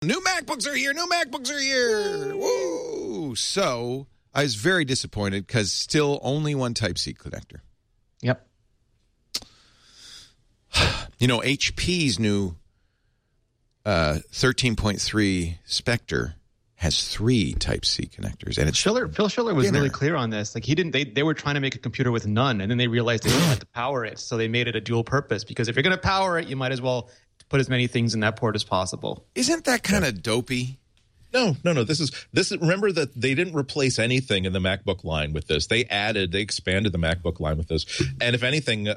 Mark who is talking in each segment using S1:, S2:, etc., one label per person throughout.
S1: New MacBooks are here. New MacBooks are here. Woo! So I was very disappointed because still only one Type-C connector.
S2: Yep.
S1: HP's new 13.3 Spectre has 3 Type-C connectors, and it's
S2: Phil Schiller was really clear on this. Like they were trying to make a computer with none, and then they realized they didn't have to power it, so they made it a dual purpose. Because if you're going to power it, you might as well put as many things in that port as possible.
S1: Isn't that kind of dopey?
S3: No. This is. Remember that they didn't replace anything in the MacBook line with this. They expanded the MacBook line with this. And if anything,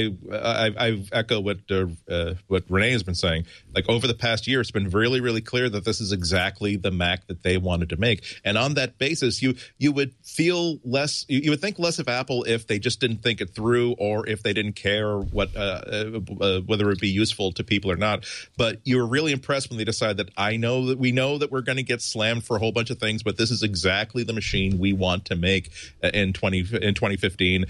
S3: I echo what Renee has been saying. Like over the past year, it's been really, really clear that this is exactly the Mac that they wanted to make. And on that basis, you would feel less. You would think less of Apple if they just didn't think it through, or if they didn't care whether it would be useful to people or not. But you were really impressed when they decided that we know that we're going to get slammed for a whole bunch of things, but this is exactly the machine we want to make in 2015.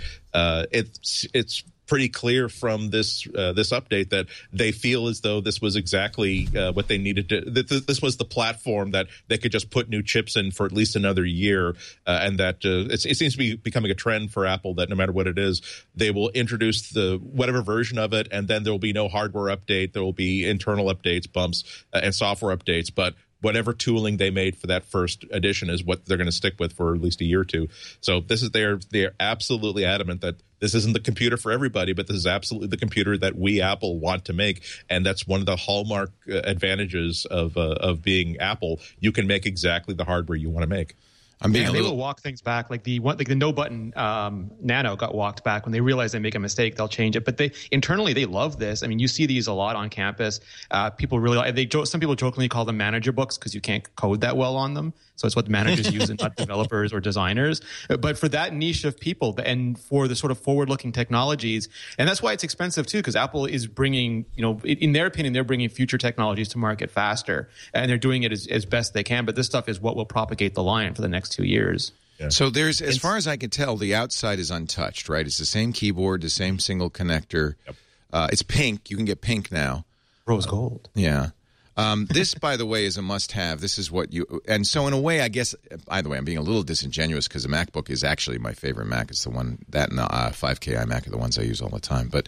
S3: It's pretty clear from this update that they feel as though this was exactly what they needed to. This was the platform that they could just put new chips in for at least another year, and that it seems to be becoming a trend for Apple that no matter what it is, they will introduce the whatever version of it, and then there will be no hardware update. There will be internal updates, bumps, and software updates, but whatever tooling they made for that first edition is what they're going to stick with for at least a year or two. So they're absolutely adamant that this isn't the computer for everybody, but this is absolutely the computer that we Apple want to make, and that's one of the hallmark advantages of being Apple. You can make exactly the hardware you want to make.
S2: They will walk things back. Like the no button Nano got walked back when they realize they make a mistake. They'll change it. But internally they love this. I mean, you see these a lot on campus. People really some people jokingly call them manager books because you can't code that well on them. So it's what the managers use and not developers or designers. But for that niche of people and for the sort of forward-looking technologies, and that's why it's expensive too, because Apple is bringing, in their opinion, they're bringing future technologies to market faster, and they're doing it as best they can. But this stuff is what will propagate the line for the next 2 years.
S1: Yeah. So as far as I can tell, the outside is untouched, right? It's the same keyboard, the same single connector. Yep. It's pink. You can get pink now.
S2: Rose gold.
S1: Yeah. This, by the way, is a must-have. This is what and so in a way, I guess, by the way, I'm being a little disingenuous because the MacBook is actually my favorite Mac. It's the one, that and the 5K iMac are the ones I use all the time. But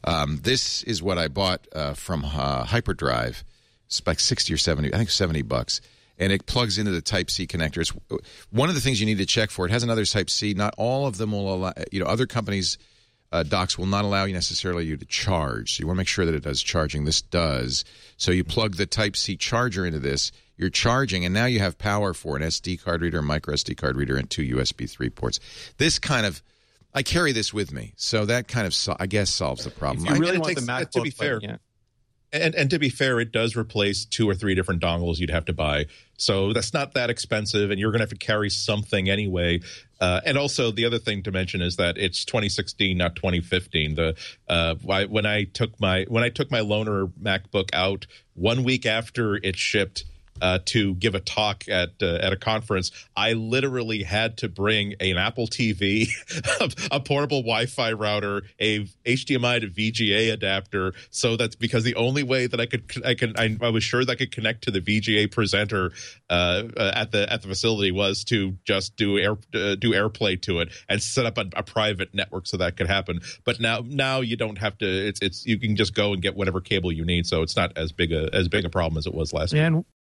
S1: this is what I bought from Hyperdrive. It's like 60 or 70, I think $70. And it plugs into the Type-C connectors. One of the things you need to check for, it has another Type-C. Not all of them will allow, other companies' docks will not allow you necessarily to charge. So you want to make sure that it does charging. This does. So you plug the Type-C charger into this, you're charging, and now you have power for an SD card reader, a micro SD card reader, and 2 USB 3 ports. This kind of, I carry this with me. So that kind of, I guess, solves the problem.
S2: If you really want the MacBook,
S3: to be fair. Yeah. And to be fair, it does replace 2 or 3 different dongles you'd have to buy. So that's not that expensive, and you're going to have to carry something anyway. And also, the other thing to mention is that it's 2016, not 2015. When I took my loaner MacBook out 1 week after it shipped to give a talk at a conference, I literally had to bring an Apple TV, a portable Wi-Fi router, a HDMI to VGA adapter, so that's because the only way that I was sure that I could connect to the VGA presenter at the facility was to just do AirPlay to it and set up a private network so that could happen. But now you don't have to. You can just go and get whatever cable you need, so it's not as big a problem as it was last week.